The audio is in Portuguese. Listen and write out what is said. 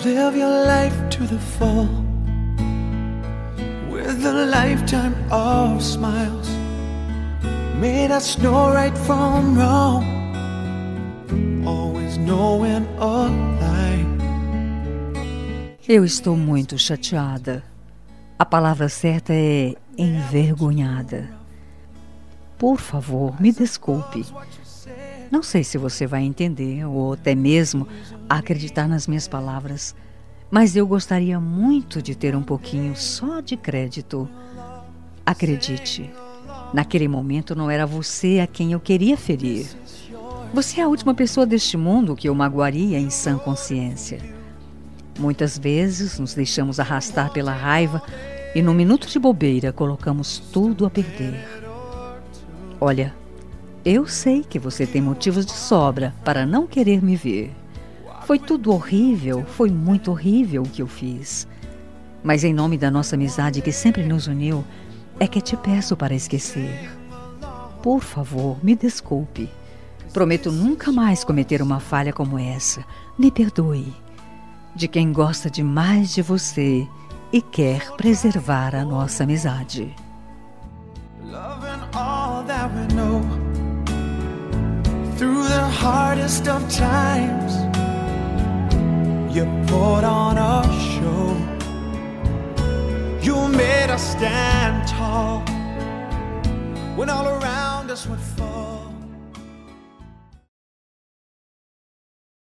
live your life to the full, with a lifetime of smiles, made us know right from wrong, always knowing a lie. Eu estou muito chateada. A palavra certa é envergonhada. Por favor, me desculpe. Não sei se você vai entender ou até mesmo acreditar nas minhas palavras, mas eu gostaria muito de ter um pouquinho só de crédito. Acredite, naquele momento não era você a quem eu queria ferir. Você é a última pessoa deste mundo que eu magoaria em sã consciência. Muitas vezes nos deixamos arrastar pela raiva e num minuto de bobeira colocamos tudo a perder. Olha, eu sei que você tem motivos de sobra para não querer me ver. Foi tudo horrível, foi muito horrível o que eu fiz. Mas em nome da nossa amizade que sempre nos uniu, é que te peço para esquecer. Por favor, me desculpe. Prometo nunca mais cometer uma falha como essa. Me perdoe. De quem gosta demais de você e quer preservar a nossa amizade. Loving all that we know, through the hardest of times, you put on a show. You made us stand tall when all around us would fall.